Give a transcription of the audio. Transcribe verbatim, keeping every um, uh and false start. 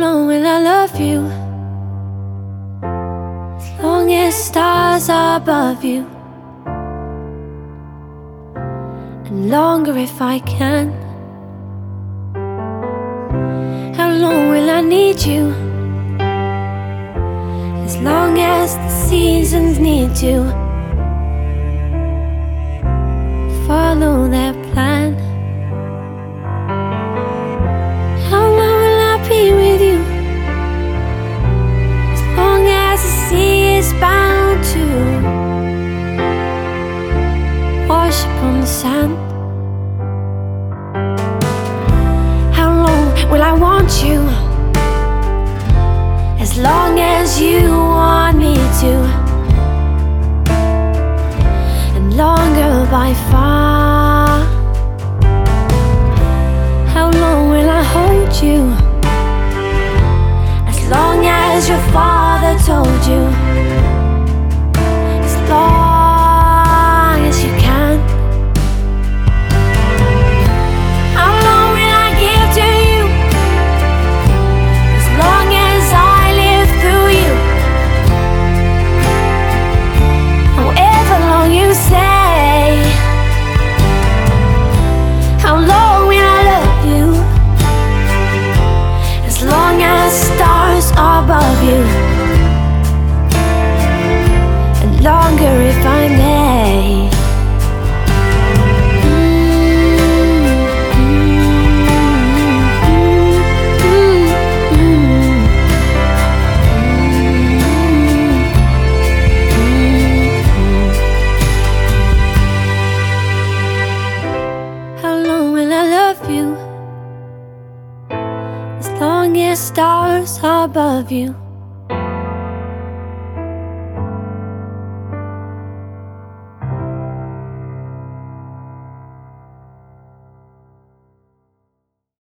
long will I love you? As long as stars are above you, and longer if I can. How long will I need you? As long as the seasons need to follow their plan. How long will I be with you? As long as the sea is bound to wash upon the sand. How long will I want you? As long as you want me to, and longer by far. How long will I hold you? As long as your father told you, as long as you can. How long will I give to you? As long as I live through you. However long you say. How long will I love you? As long as stars are above you, and longer if I may. How long will I love you? As long as stars are above you,